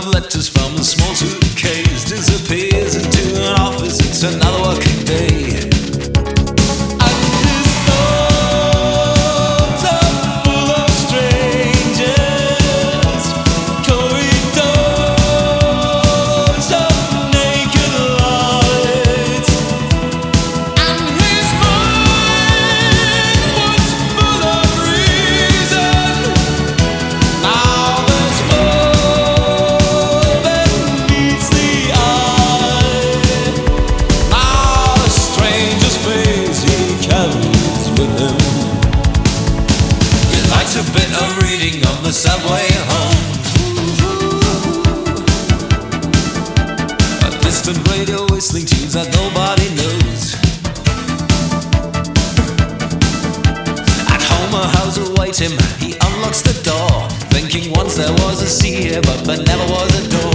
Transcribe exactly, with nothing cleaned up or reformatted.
of letters from a small suitcase disappears into an office. It's another working day. And his thoughts are full of strangers, corridors of naked lights, and his mind was full of reason. Now there's more than meets the eye. Now a stranger's face he carries with him. He likes a bit of reading on the subway home. A distant radio whistling tunes that nobody knows. At home a house awaits him. He unlocks the door, thinking once there was a sea here, but there never was a door.